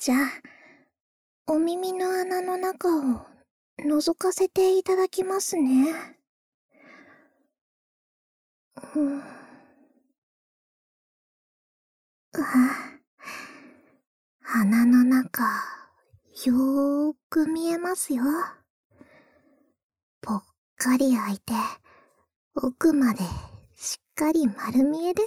じゃあ、お耳の穴の中を覗かせていただきますね。うん。鼻の中、よーく見えますよ。ぽっかり開いて、奥までしっかり丸見えです。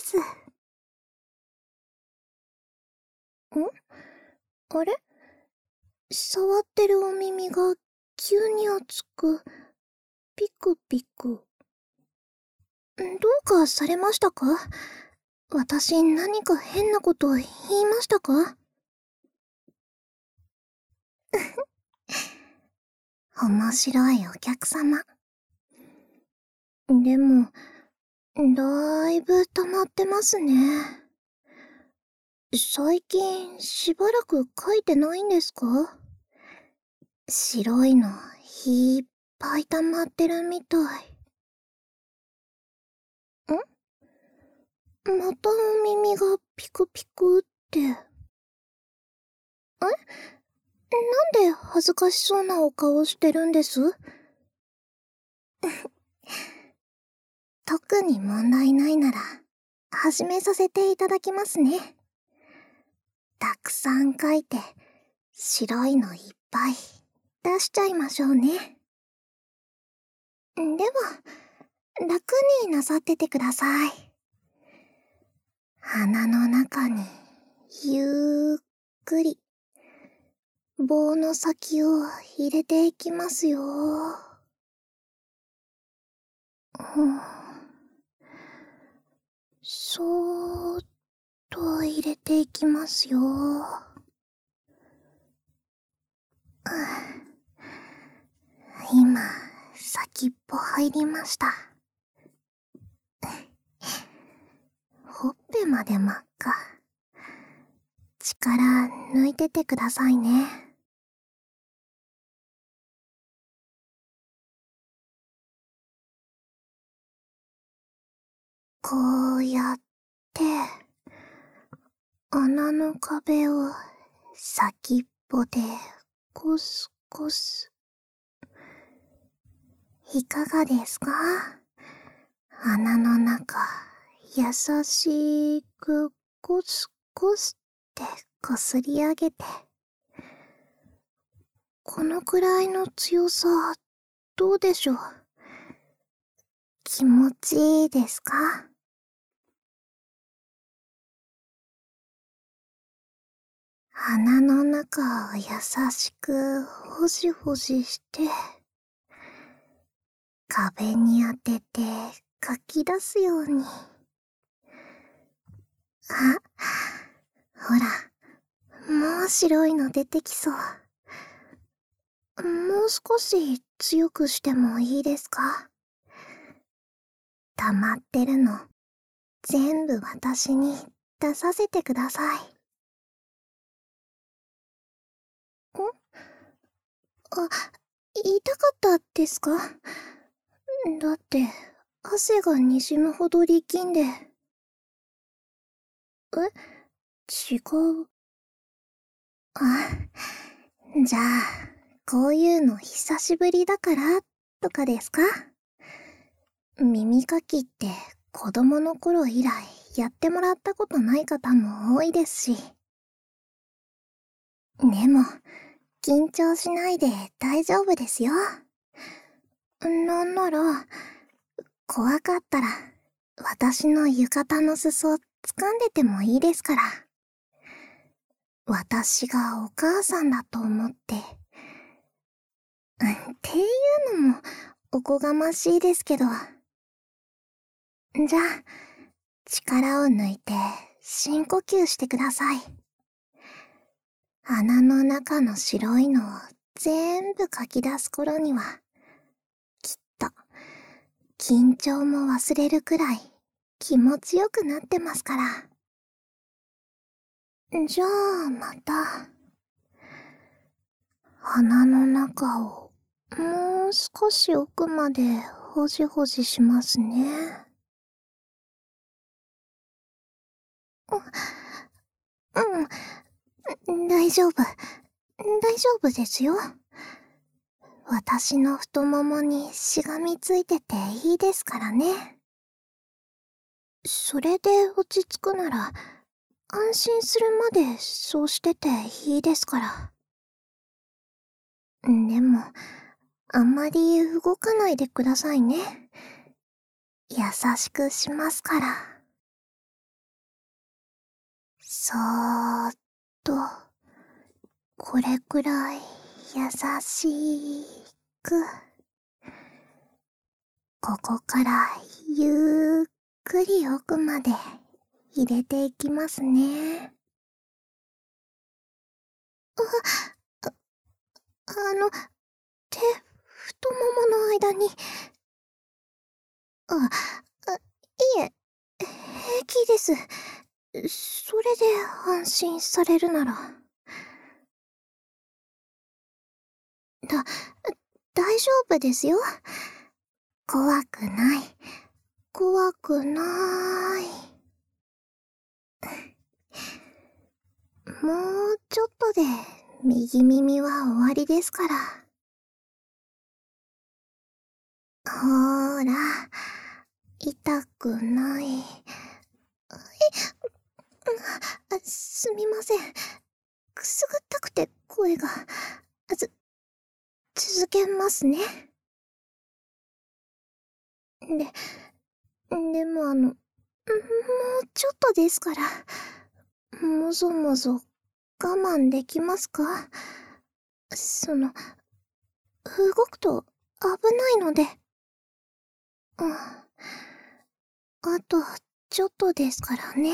あれ？触ってるお耳が急に熱く、ピクピク。どうかされましたか？私何か変なこと言いましたか？面白いお客様。でも、だいぶ溜まってますね。最近しばらく描いてないんですか？白いのいっぱい溜まってるみたい。またお耳がピクピクって。なんで恥ずかしそうなお顔してるんです？特に問題ないなら、始めさせていただきますね。たくさん描いて、白いのいっぱい出しちゃいましょうね。では、楽になさっててください。鼻の中に、ゆっくり、棒の先を入れていきますよ。そーっと入れていきますよ。今、先っぽ入りました。ほっぺまで真っ赤。力抜いててくださいね。こうやって、穴の壁を先っぽでコスコス。いかがですか？穴の中、優しくコスコスってこすり上げて。このくらいの強さ、どうでしょう？気持ちいいですか？鼻の中を優しくほじほじして、壁に当ててかき出すように。あ、ほら、もう白いの出てきそう。もう少し強くしてもいいですか？溜まってるの、全部私に出させてください。あ、痛かったですか？だって、汗が滲むほど力んで。違う。あ、じゃあ、こういうの久しぶりだからとかですか？耳かきって子供の頃以来やってもらったことない方も多いですし。でも、緊張しないで大丈夫ですよ。なんなら、怖かったら、私の浴衣の裾掴んでてもいいですから。私がお母さんだと思って。っていうのも、おこがましいですけど。じゃあ、力を抜いて深呼吸してください。穴の中の白いのを全部かき出す頃には、きっと、緊張も忘れるくらい気持ちよくなってますから。じゃあ、また。鼻の中をもう少し奥までほじほじしますね。うん、 大丈夫。大丈夫ですよ。私の太ももにしがみついてていいですからね。それで落ち着くなら、安心するまでそうしてていいですから。でも、あんまり動かないでくださいね。優しくしますから。そーっと、これくらい優しく。ここからゆっくり奥まで入れていきますね。手、太ももの間に。いえ、平気です。それで安心されるなら。だ、大丈夫ですよ。怖くない。怖くない。もうちょっとで右耳は終わりですから。ほーら、痛くない。すみません。くすぐったくて声が。続けますね。でももうちょっとですから。もぞもぞ我慢できますか？動くと危ないので。あとちょっとですからね。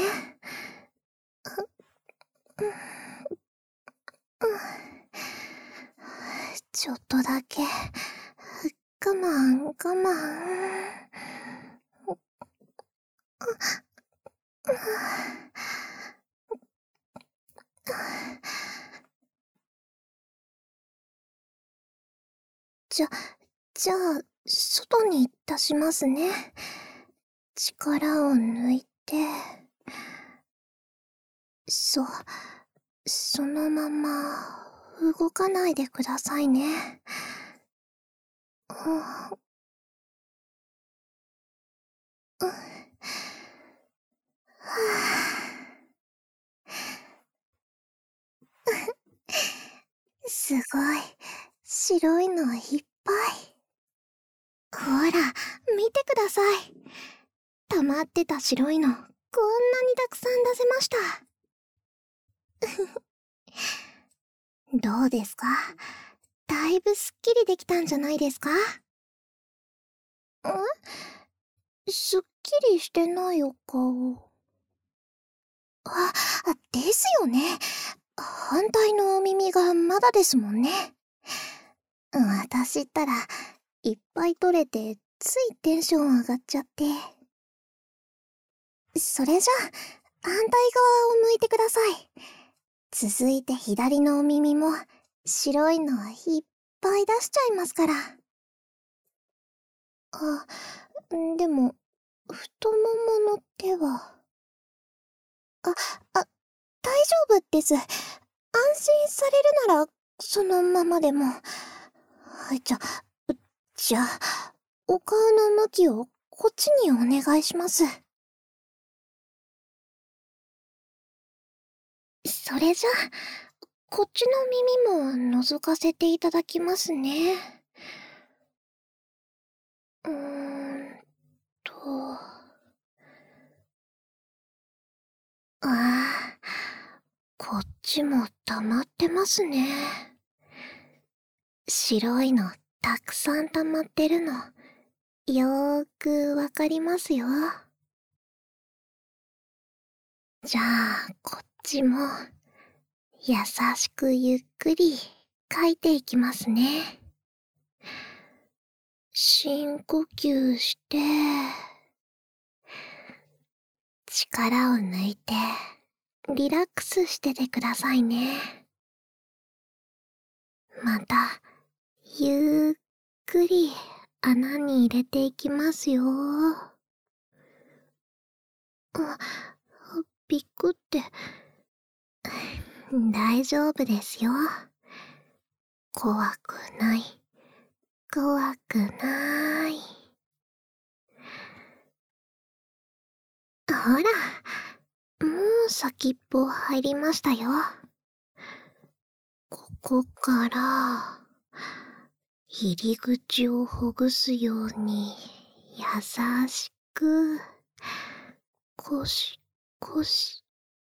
ちょっとだけ。我慢、我慢。じゃあ、外に出しますね。力を抜いて。そのまま動かないでくださいね。すごい。白いのいっぱい。ほら、見てください。溜まってた白いの、こんなにたくさん出せました。どうですか？だいぶすっきりできたんじゃないですか？すっきりしてないお顔。ですよね。反対のお耳がまだですもんね。私ったら、いっぱい取れて、ついテンション上がっちゃって。それじゃあ、反対側を向いてください。続いて左のお耳も、白いのいっぱい出しちゃいますから。でも、太ももの手は。あ、大丈夫です。安心されるなら、そのままでも。じゃあ、お顔の向きをこっちにお願いします。それじゃあ、こっちの耳も覗かせていただきますね。うーんと。こっちも溜まってますね。白いのたくさん溜まってるの、よーくわかりますよ。じゃあ、こっちも、優しくゆっくり書いていきますね。深呼吸して、力を抜いて、リラックスしててくださいね。また、ゆっくり穴に入れていきますよ。びっくって。 大丈夫ですよ。怖くない。怖くない。ほら、もう先っぽ入りましたよ。ここから、入り口をほぐすように、優しく、コシコシ。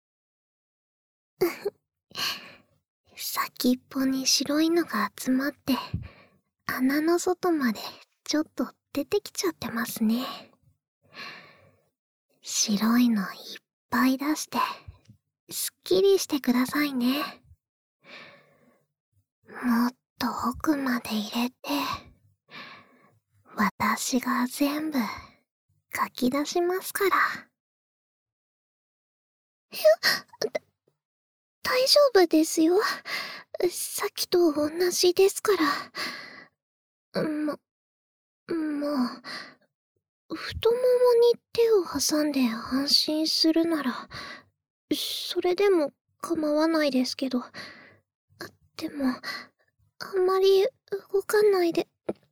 先っぽに白いのが集まって、穴の外までちょっと出てきちゃってますね。白いのいっぱい出して、すっきりしてくださいね。もっと奥まで入れて、私が全部書き出しますから。大丈夫ですよ。さっきと同じですから。もう、太ももに手を挟んで安心するなら、それでも構わないですけど。でも、あんまり動かないで。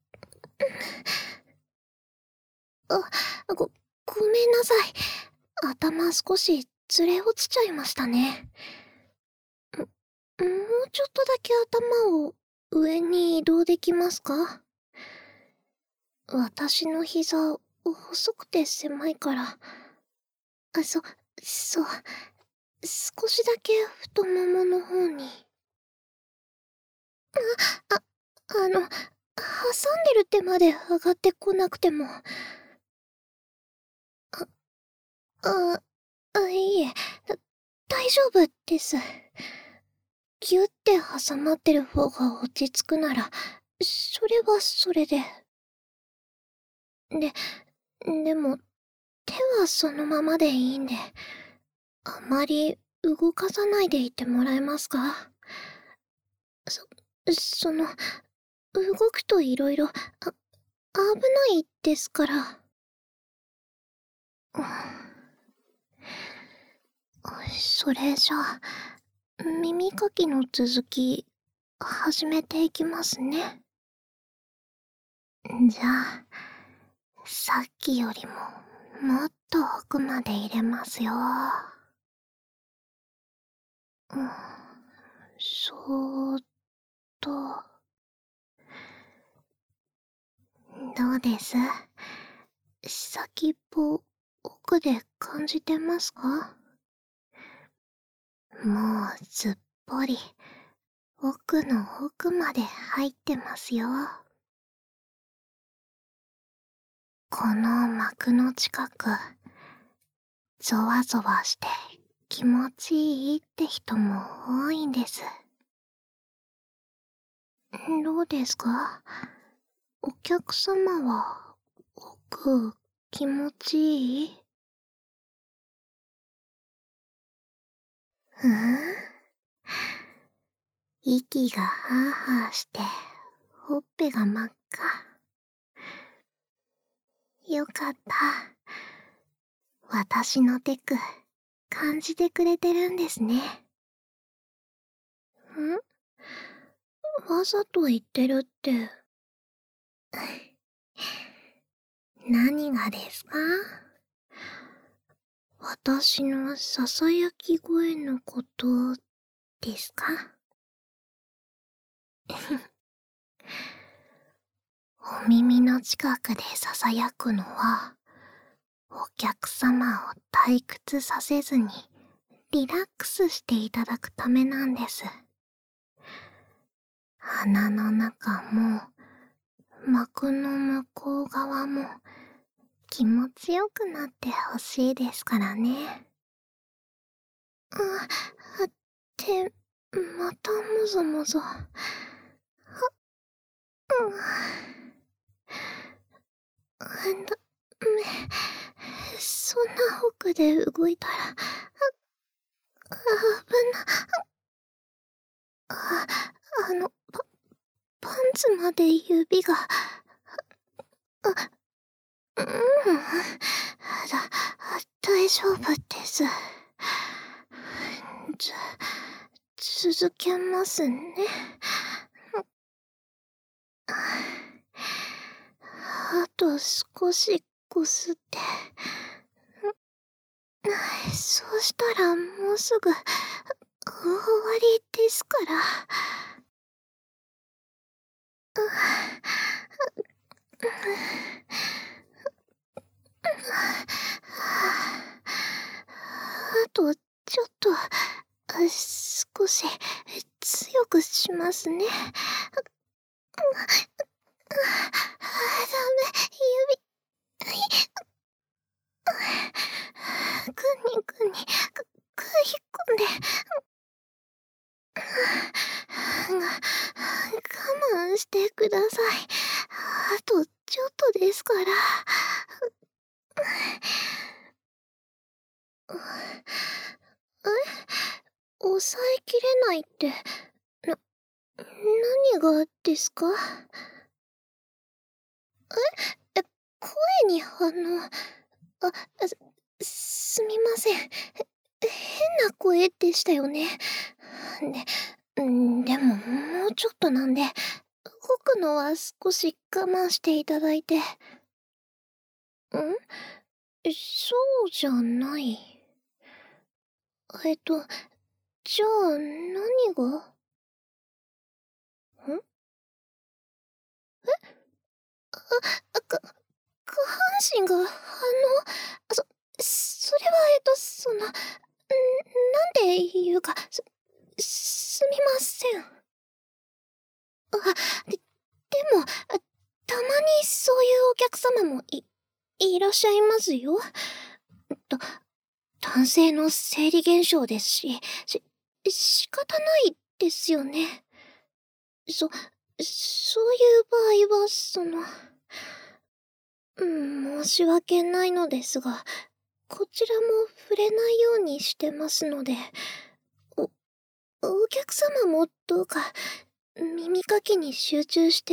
ごめんなさい。頭少しずれ落ちちゃいましたね。もうちょっとだけ頭を上に移動できますか？私の膝、細くて狭いから。そう、少しだけ太ももの方に。挟んでる手まで上がってこなくても。いえ、大丈夫です。ギュって挟まってる方が落ち着くなら、それはそれで。でも、手はそのままでいいんで、あまり動かさないでいてもらえますか？動くと色々、危ないですから。それじゃあ、耳かきの続き、始めていきますね。じゃあ、さっきよりも、もっと奥まで入れますよ。そーっと。どうです？先っぽ、奥で感じてますか？もうすっぽり、奥の奥まで入ってますよ。この膜の近く、ゾワゾワして気持ちいいって人も多いんです。どうですか？お客様は、奥、気持ちいい？息がハーハーして、ほっぺが真っ赤。よかった。私のテク、感じてくれてるんですね。わざと言ってるって。何がですか？私のささやき声のことですか？お耳の近くでささやくのは、お客様を退屈させずにリラックスしていただくためなんです。鼻の中も、膜の向こう側も気持ちよくなってほしいですからね。またもぞもぞ。そんな奥で動いたら、危な。パンツまで指が。大丈夫です。 続けますね。あと少しこすって。そうしたらもうすぐ終わりですから。あとちょっと、少し強くしますね。ダメ、指。ぐにぐに、食い込んで。我慢してください。あとちょっとですから。抑えきれないって、何がですか？声に反応。すみません。変な声でしたよね。でももうちょっとなんで、動くのは少し我慢していただいて。そうじゃない。じゃあ何が？下半身が反応？それはなんで言うか、すみません。でも、たまにそういうお客様もいらっしゃいますよ。男性の生理現象ですし、仕方ないですよね。そういう場合は、申し訳ないのですが、こちらも触れないようにしてますので、お客様もどうか、耳かきに集中して、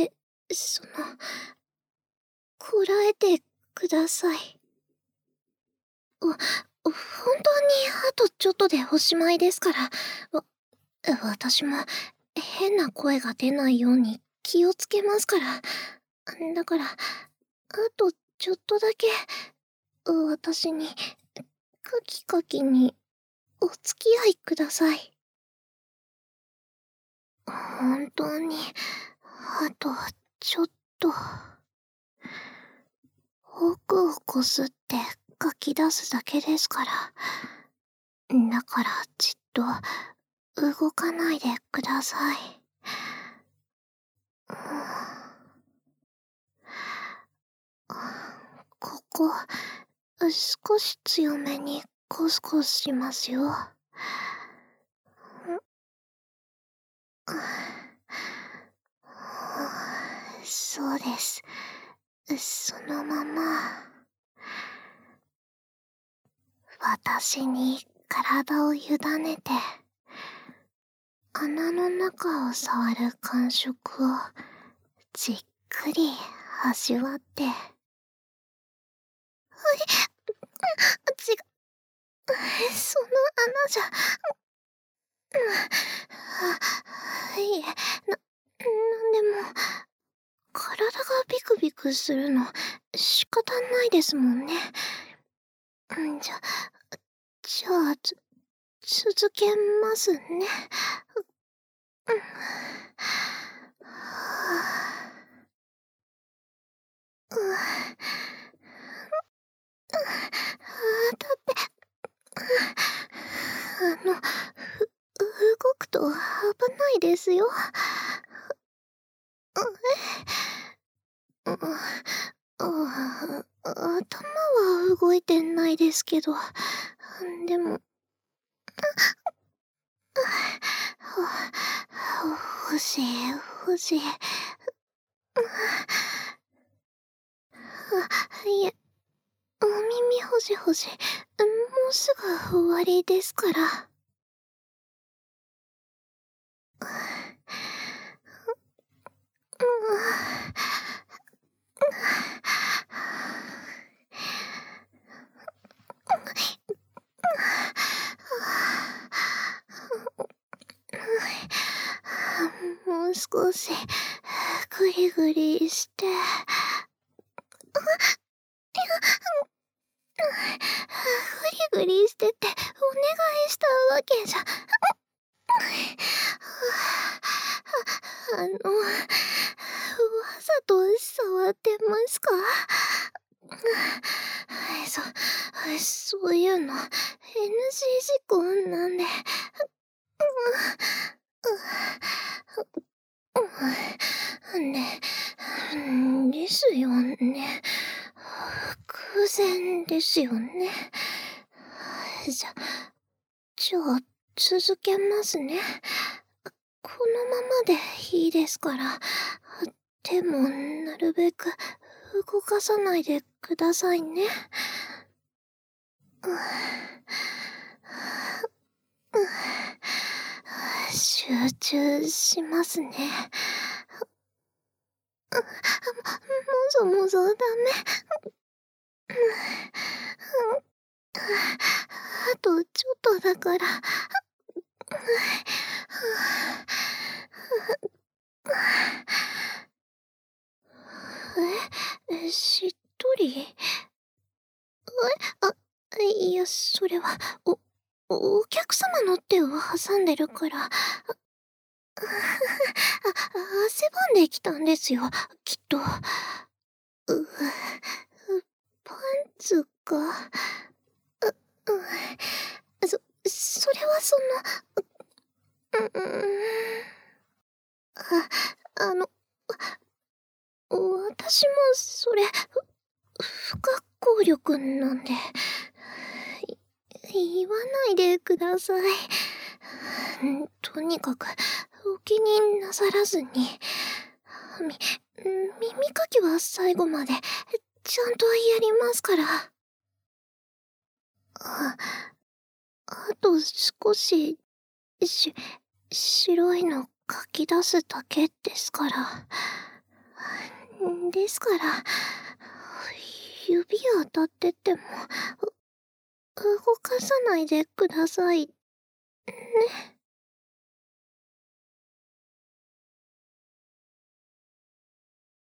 こらえてください。本当にあとちょっとでおしまいですから、私も変な声が出ないように気をつけますから。だから、あとちょっとだけ、私に、カキカキに、お付き合いください。本当に、あとちょっと。奥をこすって書き出すだけですから。だからじっと動かないでください。ここ、少し強めにコスコスしますよ。そうです。そのまま。私に体を委ねて、穴の中を触る感触をじっくり味わって。その穴じゃ、いえ、なんでも、体がビクビクするの仕方ないですもんね。じゃあ、続けますね。だって、動くと危ないですよ。頭は動いてないですけど、でも、欲しい、欲しい。いえ、お耳ほじほじ、もうすぐ終わりですから。 う少し、グリグリして。グリグリしてってお願いしたわけじゃ。わざと触ってますか？そういうの NG 事項なんで。ですよね。偶然ですよね。じゃあ、続けますね。このままでいいですから。でも、なるべく動かさないでくださいね。集中しますね。もぞもぞダメ。あとちょっとだから。しっとり？いや、それは、お客様の手を挟んでるから。汗ばんできたんですよ、きっと。パンツが、それはあの、私もそれ、不可抗力なんで、言わないでください。とにかく、お気になさらずに、耳かきは最後まで、ちゃんとやりますから。あと少し、白いの書き出すだけですから。ですから、指当たってても、動かさないでください。ね。